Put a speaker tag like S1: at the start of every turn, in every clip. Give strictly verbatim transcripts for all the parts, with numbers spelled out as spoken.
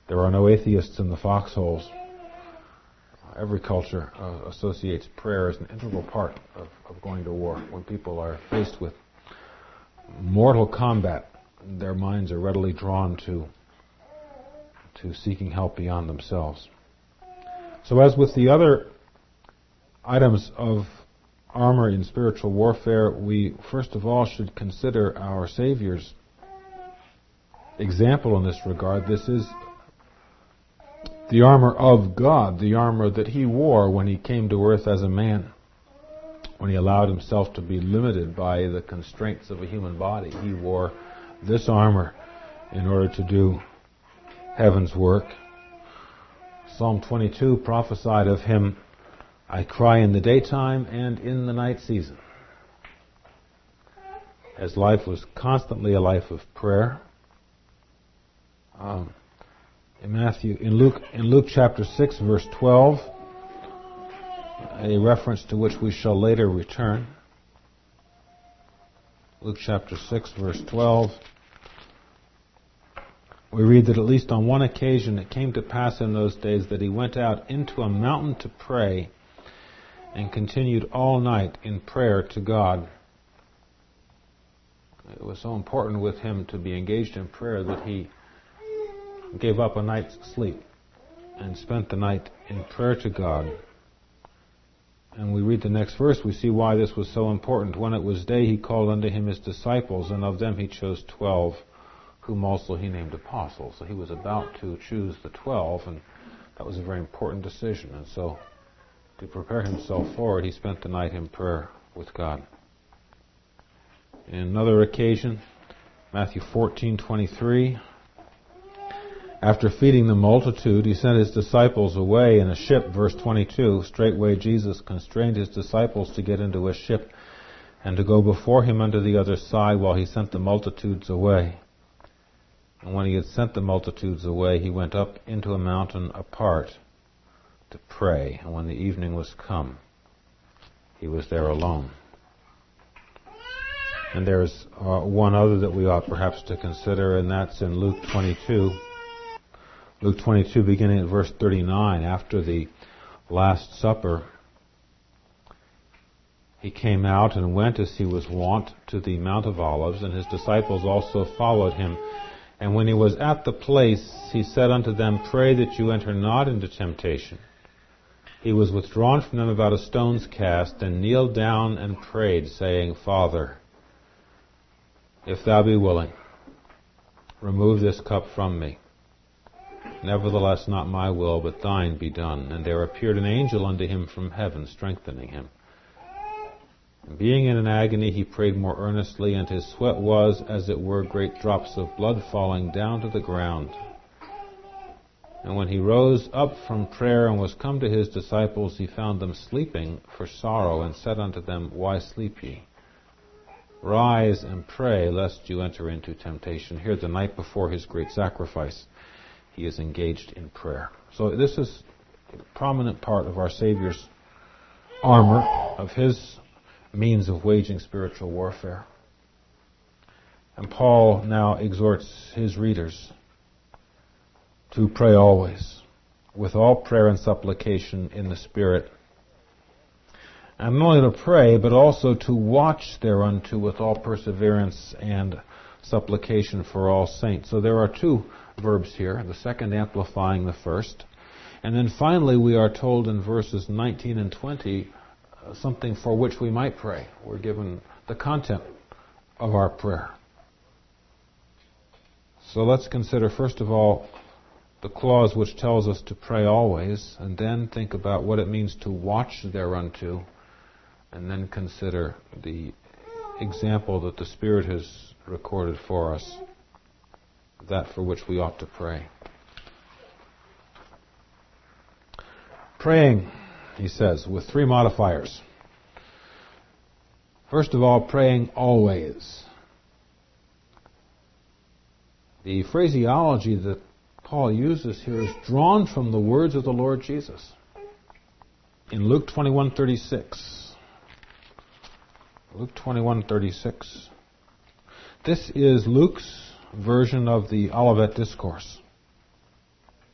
S1: There are no atheists in the foxholes. Every culture uh, associates prayer as an integral part of, of going to war. When people are faced with mortal combat, their minds are readily drawn to, to seeking help beyond themselves. So as with the other items of armor in spiritual warfare, we first of all should consider our Savior's example in this regard. This is the armor of God, the armor that He wore when He came to earth as a man, when He allowed Himself to be limited by the constraints of a human body. He wore this armor in order to do heaven's work. Psalm twenty-two prophesied of Him, I cry in the daytime and in the night season. His life was constantly a life of prayer. Um, in Matthew, in Luke, in Luke chapter six, verse twelve, a reference to which we shall later return. Luke chapter six, verse twelve. We read that at least on one occasion it came to pass in those days that He went out into a mountain to pray and continued all night in prayer to God. It was so important with Him to be engaged in prayer that He gave up a night's sleep and spent the night in prayer to God. And we read the next verse, we see why this was so important. When it was day, He called unto Him His disciples, and of them He chose twelve, whom also He named apostles. So He was about to choose the twelve, and that was a very important decision. And so, to prepare Himself for it, He spent the night in prayer with God. In another occasion, Matthew fourteen twenty-three, after feeding the multitude, He sent His disciples away in a ship, verse twenty-two. Straightway Jesus constrained His disciples to get into a ship and to go before Him unto the other side while He sent the multitudes away. And when He had sent the multitudes away, He went up into a mountain apart to pray. And when the evening was come, He was there alone. And there's uh, one other that we ought perhaps to consider, and that's in Luke twenty-two. Luke twenty-two, beginning at verse thirty-nine, after the Last Supper, He came out and went as He was wont to the Mount of Olives, and His disciples also followed Him. And when He was at the place, He said unto them, Pray that you enter not into temptation. He was withdrawn from them about a stone's cast, and kneeled down and prayed, saying, Father, if Thou be willing, remove this cup from me. Nevertheless, not my will, but Thine be done. And there appeared an angel unto Him from heaven, strengthening Him. And being in an agony, He prayed more earnestly, and His sweat was, as it were, great drops of blood falling down to the ground. And when He rose up from prayer and was come to His disciples, He found them sleeping for sorrow, and said unto them, Why sleep ye? Rise and pray, lest you enter into temptation. Here, the night before His great sacrifice, He is engaged in prayer. So this is a prominent part of our Savior's armor, of His means of waging spiritual warfare. And Paul now exhorts his readers to pray always, with all prayer and supplication in the Spirit. And not only to pray, but also to watch thereunto with all perseverance and supplication for all saints. So there are two verbs here, the second amplifying the first. And then finally we are told in verses nineteen and twenty uh, something for which we might pray. We're given the content of our prayer. So let's consider first of all the clause which tells us to pray always, and then think about what it means to watch thereunto, and then consider the example that the Spirit has recorded for us, that for which we ought to pray. Praying, he says, with three modifiers. First of all, praying always. The phraseology that Paul uses here is drawn from the words of the Lord Jesus. In Luke twenty-one thirty-six. Luke twenty-one thirty-six. This is Luke's version of the Olivet Discourse.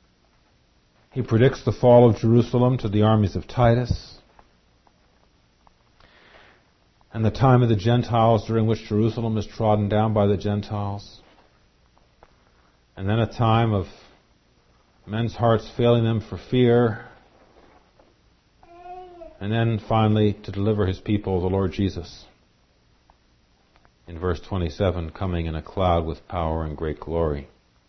S1: He predicts the fall of Jerusalem to the armies of Titus, and the time of the Gentiles during which Jerusalem is trodden down by the Gentiles, and then a time of men's hearts failing them for fear, and then finally to deliver his people, the Lord Jesus. In verse twenty-seven, coming in a cloud with power and great glory.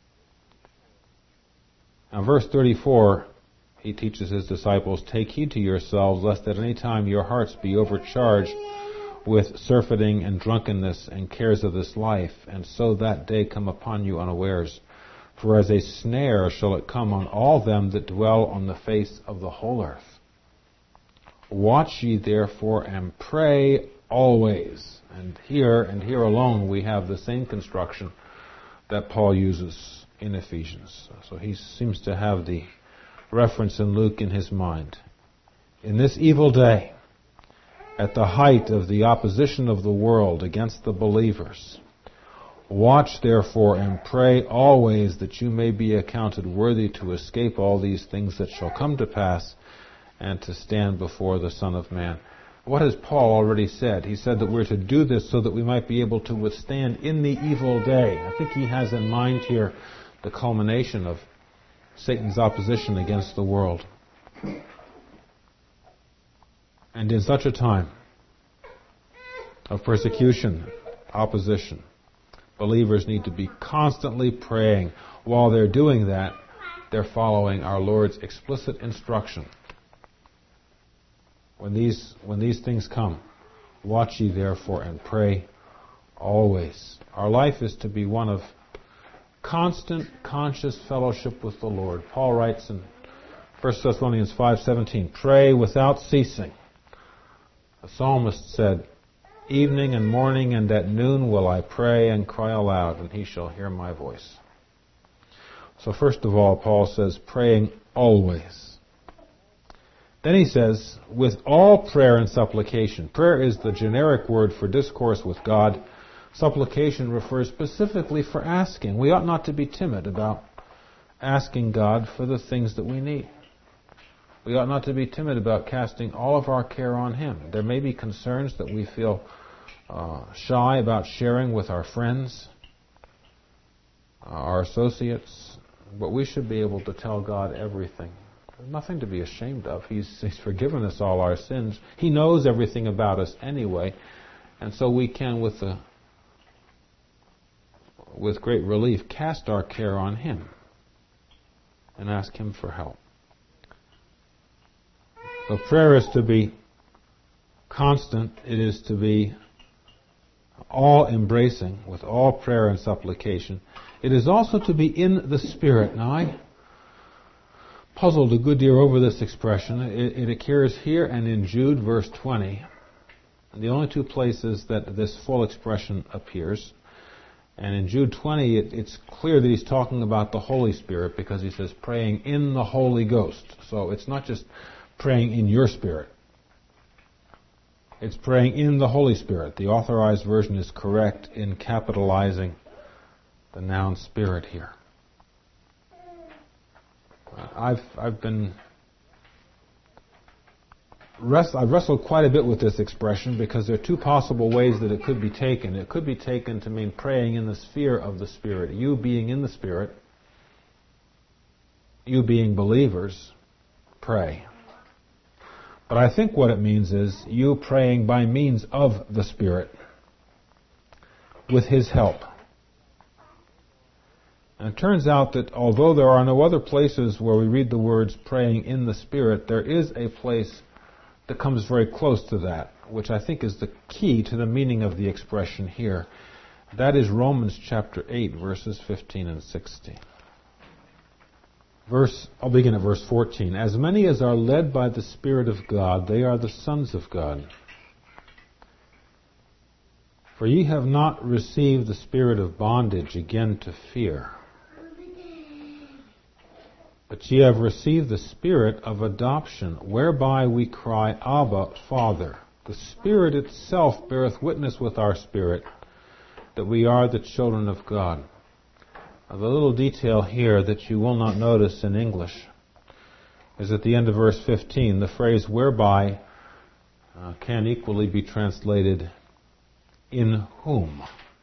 S1: Now verse thirty-four, he teaches his disciples, take heed to yourselves, lest at any time your hearts be overcharged with surfeiting and drunkenness and cares of this life, and so that day come upon you unawares. For as a snare shall it come on all them that dwell on the face of the whole earth. Watch ye therefore and pray always. And here, and here alone, we have the same construction that Paul uses in Ephesians. So he seems to have the reference in Luke in his mind. In this evil day, at the height of the opposition of the world against the believers, watch therefore and pray always that you may be accounted worthy to escape all these things that shall come to pass and to stand before the Son of Man. What has Paul already said? He said that we're to do this so that we might be able to withstand in the evil day. I think he has in mind here the culmination of Satan's opposition against the world. And in such a time of persecution, opposition, believers need to be constantly praying. While they're doing that, they're following our Lord's explicit instruction. When these, when these things come, watch ye therefore and pray always. Our life is to be one of constant, conscious fellowship with the Lord. Paul writes in First Thessalonians five seventeen, pray without ceasing. The psalmist said, evening and morning and at noon will I pray and cry aloud, and he shall hear my voice. So first of all, Paul says, praying always. Then he says, with all prayer and supplication. Prayer is the generic word for discourse with God. Supplication refers specifically for asking. We ought not to be timid about asking God for the things that we need. We ought not to be timid about casting all of our care on Him. There may be concerns that we feel uh, shy about sharing with our friends, uh, our associates, but we should be able to tell God everything. There's nothing to be ashamed of. He's, he's forgiven us all our sins. He knows everything about us anyway, and so we can, with the, with great relief, cast our care on Him and ask Him for help. So prayer is to be constant. It is to be all-embracing, with all prayer and supplication. It is also to be in the Spirit. Now, I puzzled a good deal over this expression. It, it occurs here and in Jude, verse twenty. The only two places that this full expression appears. And in Jude twenty, it, it's clear that he's talking about the Holy Spirit, because he says praying in the Holy Ghost. So it's not just praying in your spirit. It's praying in the Holy Spirit. The Authorized Version is correct in capitalizing the noun Spirit here. I've I've been rest, I've wrestled quite a bit with this expression, because there are two possible ways that it could be taken. It could be taken to mean praying in the sphere of the Spirit, you being in the Spirit, you being believers, pray. But I think what it means is you praying by means of the Spirit, with His help. And it turns out that although there are no other places where we read the words praying in the Spirit, there is a place that comes very close to that, which I think is the key to the meaning of the expression here. That is Romans chapter eight, verses fifteen and sixteen. Verse, I'll begin at verse fourteen. As many as are led by the Spirit of God, they are the sons of God. For ye have not received the spirit of bondage again to fear, but ye have received the Spirit of adoption, whereby we cry, Abba, Father. The Spirit itself beareth witness with our spirit that we are the children of God. Now, the little detail here that you will not notice in English is at the end of verse fifteen. The phrase whereby uh, can equally be translated in whom.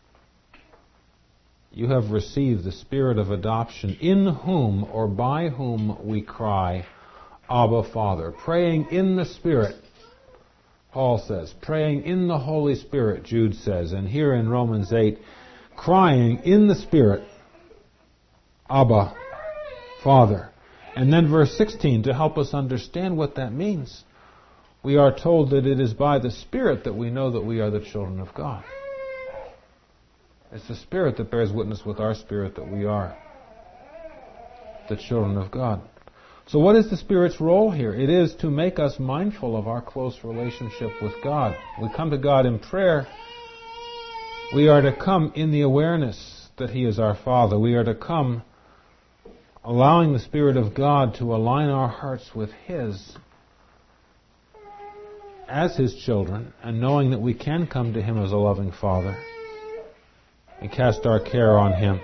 S1: You have received the Spirit of adoption, in whom or by whom we cry, Abba, Father. Praying in the Spirit, Paul says. Praying in the Holy Spirit, Jude says. And here in Romans eight, crying in the Spirit, Abba, Father. And then verse sixteen, to help us understand what that means, we are told that it is by the Spirit that we know that we are the children of God. It's the Spirit that bears witness with our spirit that we are the children of God. So what is the Spirit's role here? It is to make us mindful of our close relationship with God. We come to God in prayer. We are to come in the awareness that He is our Father. We are to come allowing the Spirit of God to align our hearts with His as His children, and knowing that we can come to Him as a loving Father and cast our care on Him.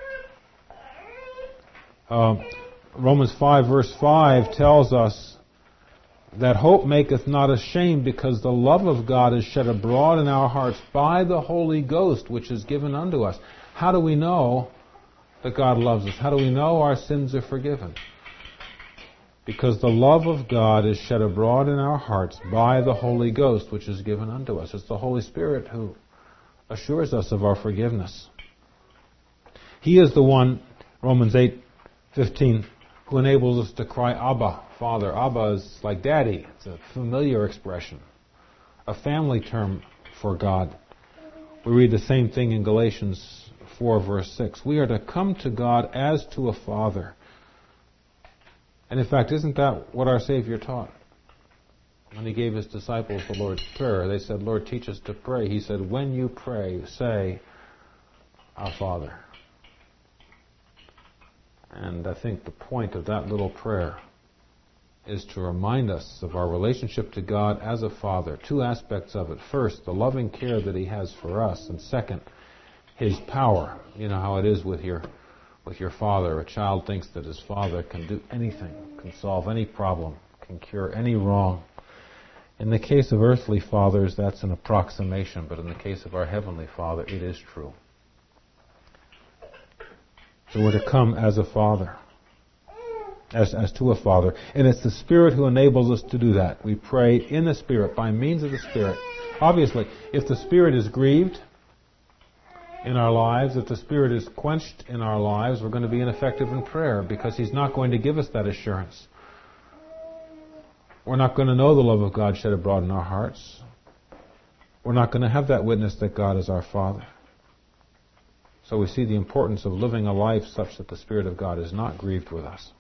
S1: Uh, Romans five verse five tells us that hope maketh not ashamed, because the love of God is shed abroad in our hearts by the Holy Ghost, which is given unto us. How do we know that God loves us? How do we know our sins are forgiven? Because the love of God is shed abroad in our hearts by the Holy Ghost, which is given unto us. It's the Holy Spirit who assures us of our forgiveness. He is the one, Romans eight fifteen, who enables us to cry, Abba, Father. Abba is like Daddy. It's a familiar expression, a family term for God. We read the same thing in Galatians four verse six. We are to come to God as to a Father. And in fact, isn't that what our Savior taught? When He gave His disciples the Lord's Prayer, they said, Lord, teach us to pray. He said, when you pray, say, Our Father. And I think the point of that little prayer is to remind us of our relationship to God as a Father. Two aspects of it. First, the loving care that He has for us. And second, His power. You know how it is with your with your father. A child thinks that his father can do anything, can solve any problem, can cure any wrong. In the case of earthly fathers, that's an approximation, but in the case of our Heavenly Father, it is true. So we're to come as a father, as, as to a father. And it's the Spirit who enables us to do that. We pray in the Spirit, by means of the Spirit. Obviously, if the Spirit is grieved in our lives, if the Spirit is quenched in our lives, we're going to be ineffective in prayer, because He's not going to give us that assurance. We're not going to know the love of God shed abroad in our hearts. We're not going to have that witness that God is our Father. So we see the importance of living a life such that the Spirit of God is not grieved with us.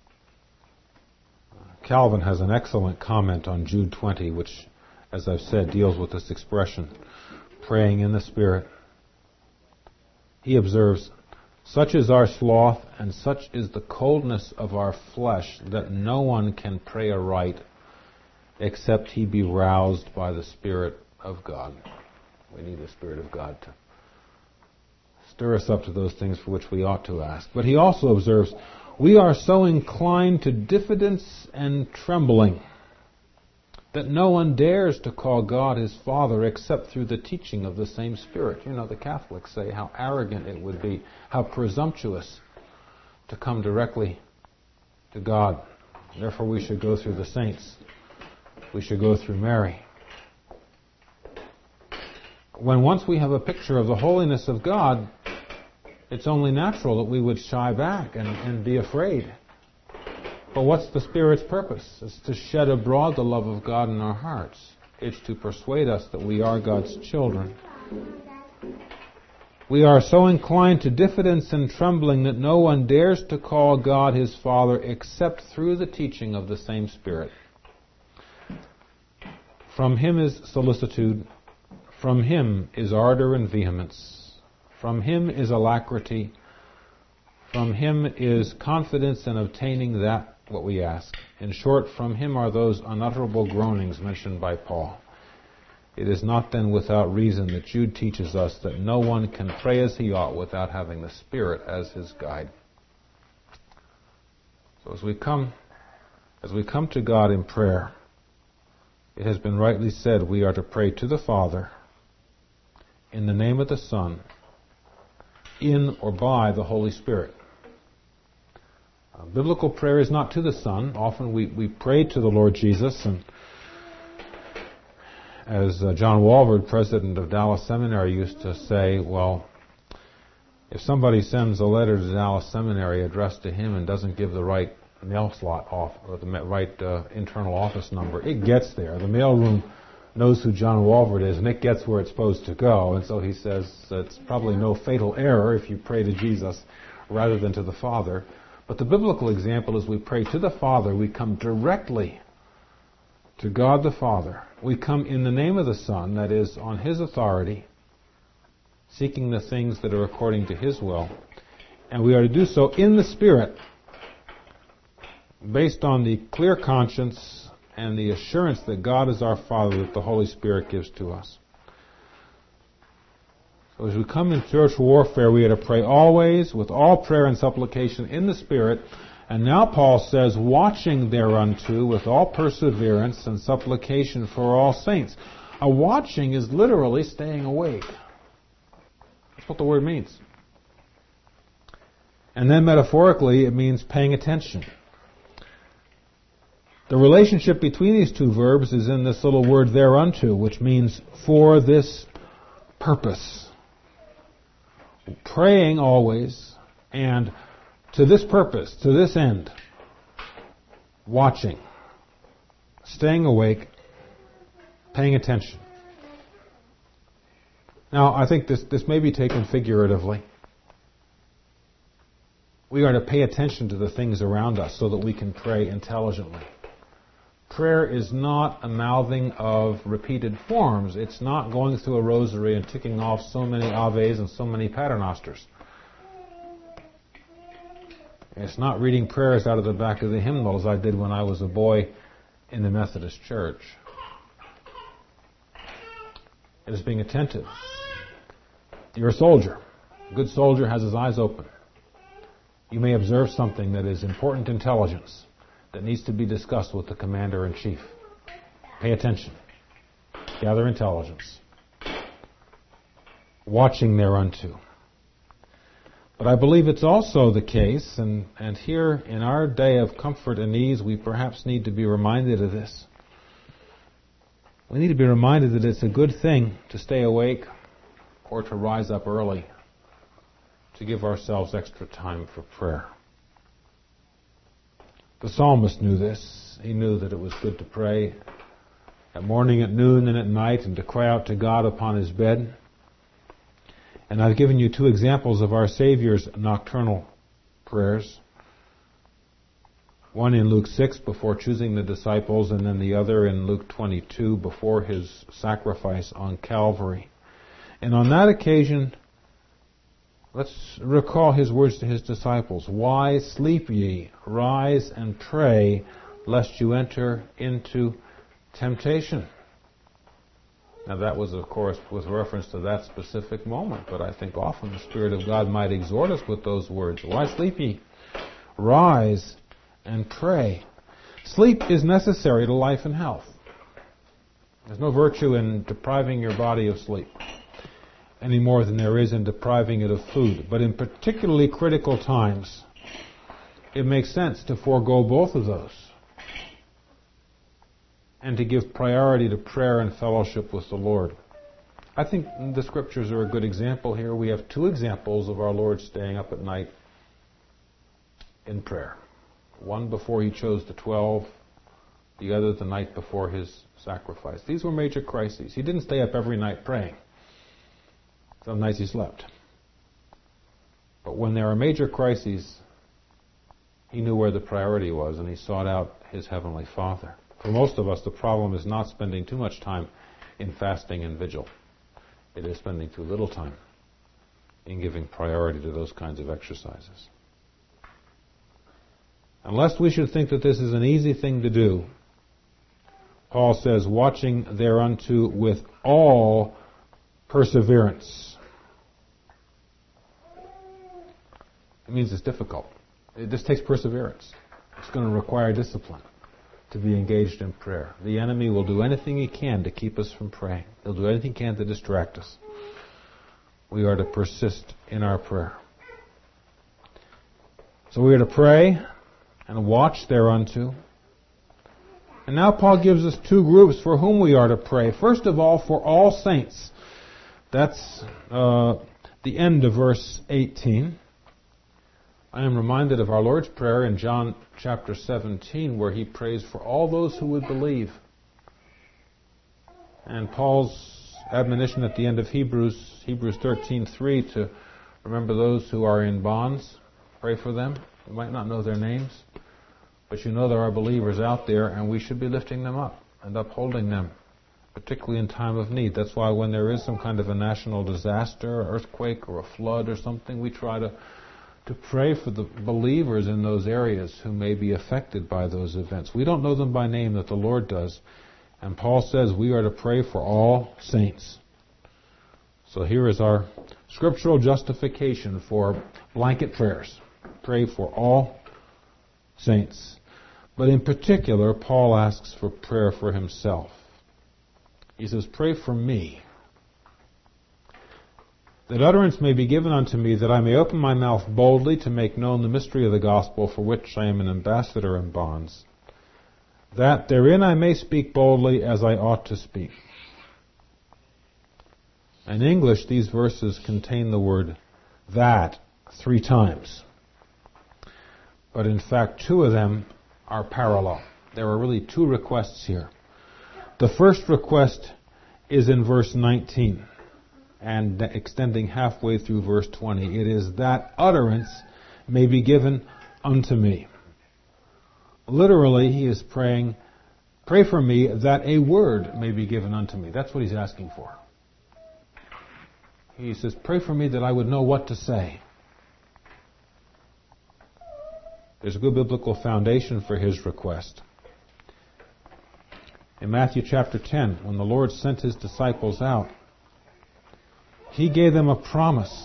S1: Calvin has an excellent comment on Jude twenty, which, as I've said, deals with this expression, praying in the Spirit. He observes, such is our sloth, and such is the coldness of our flesh, that no one can pray aright except he be roused by the Spirit of God. We need the Spirit of God to stir us up to those things for which we ought to ask. But he also observes, we are so inclined to diffidence and trembling that no one dares to call God his Father except through the teaching of the same Spirit. You know, the Catholics say how arrogant it would be, how presumptuous to come directly to God. Therefore we should go through the saints. We should go through Mary. When once we have a picture of the holiness of God, it's only natural that we would shy back and, and be afraid. But what's the Spirit's purpose? It's to shed abroad the love of God in our hearts. It's to persuade us that we are God's children. We are so inclined to diffidence and trembling that no one dares to call God his Father except through the teaching of the same Spirit. From Him is solicitude. From Him is ardor and vehemence. From Him is alacrity. From Him is confidence in obtaining that what we ask. In short, from Him are those unutterable groanings mentioned by Paul. It is not then without reason that Jude teaches us that no one can pray as he ought without having the Spirit as his guide. So as we come As we come to God in prayer, it has been rightly said we are to pray to the Father in the name of the Son, in or by the Holy Spirit. Uh, biblical prayer is not to the Son. Often we, we pray to the Lord Jesus, and as uh, John Walvoord, president of Dallas Seminary, used to say, well, if somebody sends a letter to Dallas Seminary addressed to him and doesn't give the right mail slot off, or the right uh, internal office number, it gets there. The mailroom knows who John Walvoord is, and it gets where it's supposed to go. And so he says it's probably no fatal error if you pray to Jesus rather than to the Father. But the biblical example is we pray to the Father, we come directly to God the Father. We come in the name of the Son, that is, on His authority, seeking the things that are according to His will. And we are to do so in the Spirit, based on the clear conscience and the assurance that God is our Father that the Holy Spirit gives to us. So as we come in spiritual warfare, we are to pray always with all prayer and supplication in the Spirit. And now Paul says, watching thereunto with all perseverance and supplication for all saints. A watching is literally staying awake. That's what the word means. And then metaphorically, it means paying attention. The relationship between these two verbs is in this little word thereunto, which means for this purpose. Praying always, and to this purpose, to this end. Watching. Staying awake. Paying attention. Now, I think this, this may be taken figuratively. We are to pay attention to the things around us so that we can pray intelligently. Prayer is not a mouthing of repeated forms. It's not going through a rosary and ticking off so many Aves and so many Paternosters. It's not reading prayers out of the back of the hymnal as I did when I was a boy in the Methodist Church. It is being attentive. You're a soldier. A good soldier has his eyes open. You may observe something that is important intelligence that needs to be discussed with the commander-in-chief. Pay attention. Gather intelligence. Watching thereunto. But I believe it's also the case, and, and here in our day of comfort and ease, we perhaps need to be reminded of this. We need to be reminded that it's a good thing to stay awake or to rise up early, to give ourselves extra time for prayer. The psalmist knew this. He knew that it was good to pray at morning, at noon, and at night, and to cry out to God upon his bed. And I've given you two examples of our Savior's nocturnal prayers. One in Luke six before choosing the disciples, and then the other in Luke twenty-two before his sacrifice on Calvary. And on that occasion, let's recall his words to his disciples. Why sleep ye? Rise and pray, lest you enter into temptation. Now that was, of course, with reference to that specific moment, but I think often the Spirit of God might exhort us with those words. Why sleep ye? Rise and pray. Sleep is necessary to life and health. There's no virtue in depriving your body of sleep any more than there is in depriving it of food. But in particularly critical times, it makes sense to forego both of those and to give priority to prayer and fellowship with the Lord. I think the Scriptures are a good example here. We have two examples of our Lord staying up at night in prayer. One before he chose the twelve, the other the night before his sacrifice. These were major crises. He didn't stay up every night praying. Some nights he slept. But when there are major crises, he knew where the priority was, and he sought out his Heavenly Father. For most of us, the problem is not spending too much time in fasting and vigil. It is spending too little time in giving priority to those kinds of exercises. Unless we should think that this is an easy thing to do, Paul says, watching thereunto with all perseverance. It means it's difficult. It just takes perseverance. It's going to require discipline. to be engaged in prayer. The enemy will do anything he can to keep us from praying. He'll do anything he can to distract us. We are to persist in our prayer. So we are to pray and watch thereunto. And now Paul gives us two groups for whom we are to pray. First of all, for all saints. That's uh, the end of verse eighteen. I am reminded of our Lord's Prayer in John chapter seventeen, where he prays for all those who would believe. And Paul's admonition at the end of Hebrews, Hebrews thirteen three, to remember those who are in bonds. Pray for them. You might not know their names, but you know there are believers out there, and we should be lifting them up and upholding them, particularly in time of need. That's why when there is some kind of a national disaster, earthquake, or a flood or something, we try to to pray for the believers in those areas who may be affected by those events. We don't know them by name, that the Lord does. And Paul says we are to pray for all saints. So here is our scriptural justification for blanket prayers. Pray for all saints. But in particular, Paul asks for prayer for himself. He says, pray for me, that utterance may be given unto me, that I may open my mouth boldly to make known the mystery of the gospel, for which I am an ambassador in bonds, that therein I may speak boldly as I ought to speak. In English, these verses contain the word that three times. But in fact, two of them are parallel. There are really two requests here. The first request is in verse nineteen. And extending halfway through verse twenty, it is that utterance may be given unto me. Literally, he is praying, pray for me that a word may be given unto me. That's what he's asking for. He says, pray for me that I would know what to say. There's a good biblical foundation for his request. In Matthew chapter ten, when the Lord sent his disciples out, he gave them a promise.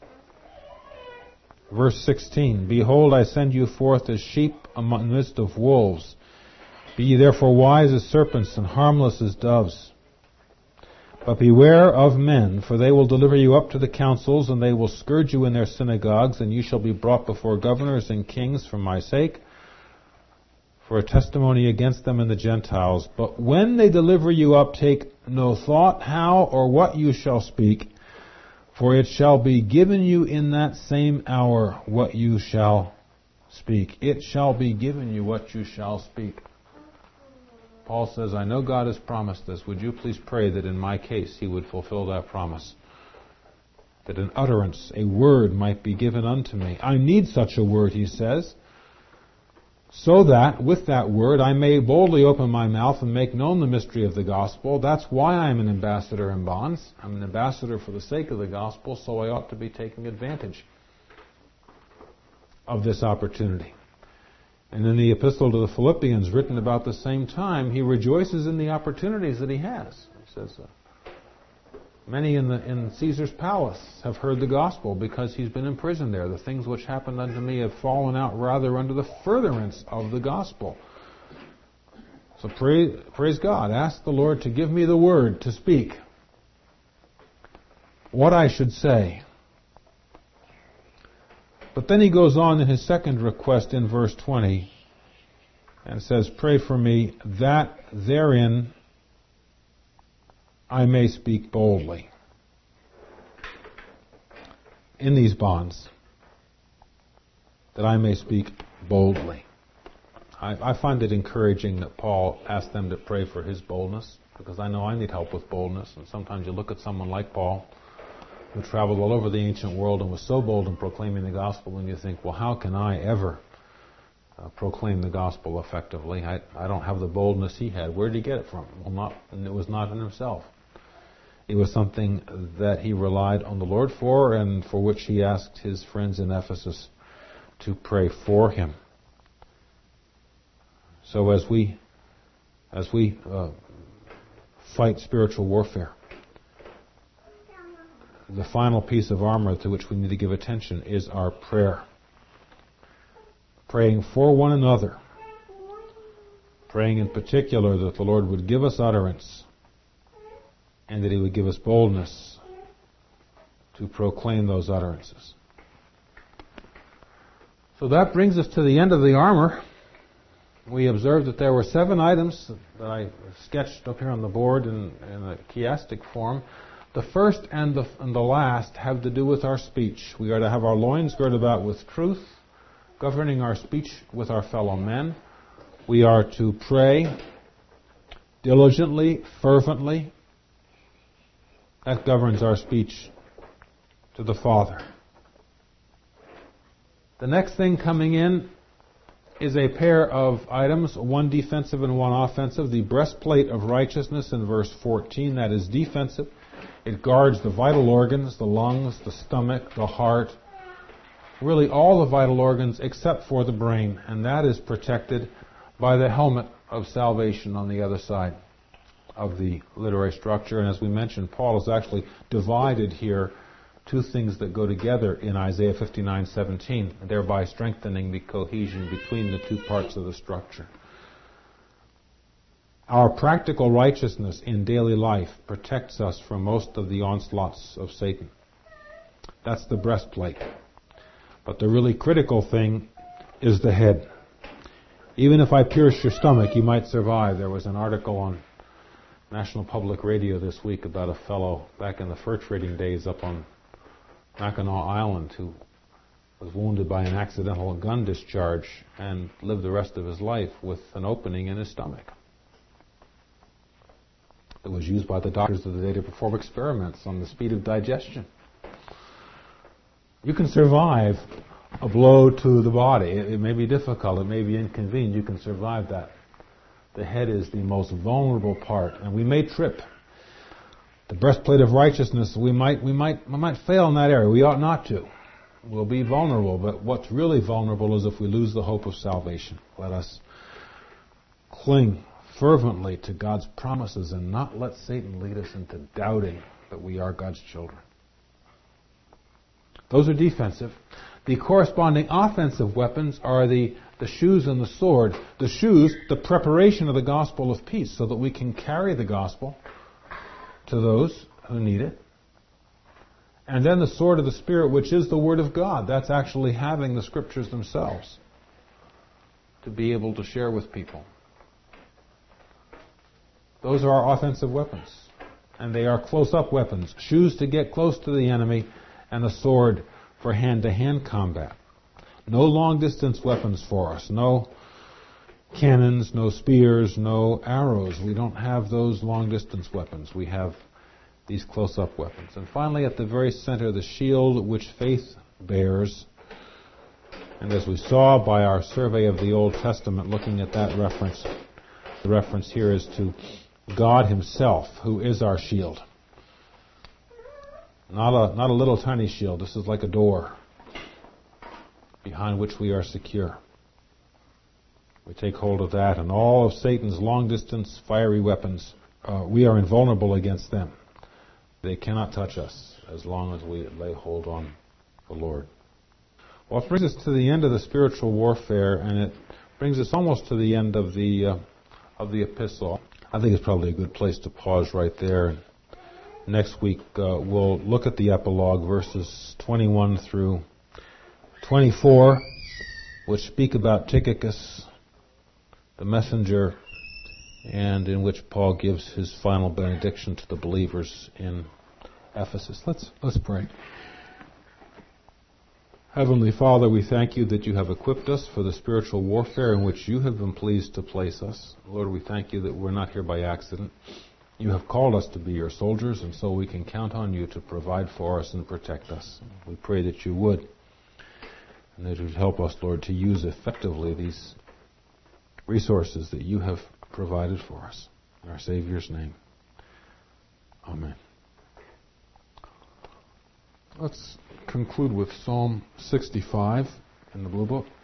S1: Verse sixteen, behold, I send you forth as sheep among the midst of wolves. Be ye therefore wise as serpents and harmless as doves. But beware of men, for they will deliver you up to the councils, and they will scourge you in their synagogues, and you shall be brought before governors and kings for my sake, for a testimony against them and the Gentiles. But when they deliver you up, take no thought how or what you shall speak, for it shall be given you in that same hour what you shall speak. It shall be given you what you shall speak. Paul says, I know God has promised this. Would you please pray that in my case he would fulfill that promise? That an utterance, a word might be given unto me. I need such a word, he says, so that with that word I may boldly open my mouth and make known the mystery of the gospel. That's why I am an ambassador in bonds. I'm an ambassador for the sake of the gospel, so I ought to be taking advantage of this opportunity. And in the epistle to the Philippians, written about the same time, he rejoices in the opportunities that he has. He says, uh, many in the in Caesar's palace have heard the gospel because he's been imprisoned there. The things which happened unto me have fallen out rather under the furtherance of the gospel. So pray, praise God. Ask the Lord to give me the word to speak. What I should say. But then he goes on in his second request in verse twenty and says, pray for me that therein I may speak boldly. In these bonds, that I may speak boldly. I, I find it encouraging that Paul asked them to pray for his boldness, because I know I need help with boldness, and sometimes you look at someone like Paul, who traveled all over the ancient world and was so bold in proclaiming the gospel, and you think, well, how can I ever uh, proclaim the gospel effectively? I, I don't have the boldness he had. Where did he get it from? Well, not, and it was not in himself. It was something that he relied on the Lord for, and for which he asked his friends in Ephesus to pray for him. So as we, as we uh, fight spiritual warfare, the final piece of armor to which we need to give attention is our prayer. Praying for one another, praying in particular that the Lord would give us utterance and that He would give us boldness to proclaim those utterances. So that brings us to the end of the armor. We observed that there were seven items that I sketched up here on the board in, in a chiastic form. The first and the, and the last have to do with our speech. We are to have our loins girded about with truth, governing our speech with our fellow men. We are to pray diligently, fervently. That governs our speech to the Father. The next thing coming in is a pair of items, one defensive and one offensive. The breastplate of righteousness in verse fourteen, that is defensive. It guards the vital organs, the lungs, the stomach, the heart, really all the vital organs except for the brain, and that is protected by the helmet of salvation on the other side of the literary structure. And as we mentioned, Paul has actually divided here two things that go together in Isaiah fifty-nine seventeen, thereby strengthening the cohesion between the two parts of the structure. Our practical righteousness in daily life protects us from most of the onslaughts of Satan. That's the breastplate. But the really critical thing is the head. Even if I pierce your stomach, you might survive. There was an article on National Public Radio this week about a fellow back in the fur trading days up on Mackinac Island who was wounded by an accidental gun discharge and lived the rest of his life with an opening in his stomach. It was used by the doctors of the day to perform experiments on the speed of digestion. You can survive a blow to the body. It, it may be difficult, it may be inconvenient, you can survive that. The head is the most vulnerable part, and we may trip. The breastplate of righteousness, we might, we might, we might fail in that area. We ought not to. We'll be vulnerable, but what's really vulnerable is if we lose the hope of salvation. Let us cling fervently to God's promises and not let Satan lead us into doubting that we are God's children. Those are defensive. The corresponding offensive weapons are the, the shoes and the sword. The shoes, the preparation of the gospel of peace, so that we can carry the gospel to those who need it. And then the sword of the Spirit, which is the Word of God. That's actually having the Scriptures themselves to be able to share with people. Those are our offensive weapons. And they are close-up weapons. Shoes to get close to the enemy, and a sword for hand-to-hand combat. No long-distance weapons for us. No cannons, no spears, no arrows. We don't have those long-distance weapons. We have these close-up weapons. And finally, at the very center, the shield which faith bears. And as we saw by our survey of the Old Testament, looking at that reference, the reference here is to God Himself, who is our shield. Not a, not a little tiny shield. This is like a door behind which we are secure. We take hold of that, and all of Satan's long-distance fiery weapons, uh, we are invulnerable against them. They cannot touch us as long as we lay hold on the Lord. Well, it brings us to the end of the spiritual warfare, and it brings us almost to the end of the uh, of the epistle. I think it's probably a good place to pause right there. Next week uh, we'll look at the epilogue, verses twenty-one through twenty-four, which speak about Tychicus, the messenger, and in which Paul gives his final benediction to the believers in Ephesus. Let's let's pray. Heavenly Father, we thank you that you have equipped us for the spiritual warfare in which you have been pleased to place us. Lord, we thank you that we're not here by accident. You have called us to be your soldiers, and so we can count on you to provide for us and protect us. We pray that you would, and that you would help us, Lord, to use effectively these resources that you have provided for us. In our Savior's name. Amen. Let's conclude with Psalm sixty-five in the Blue Book.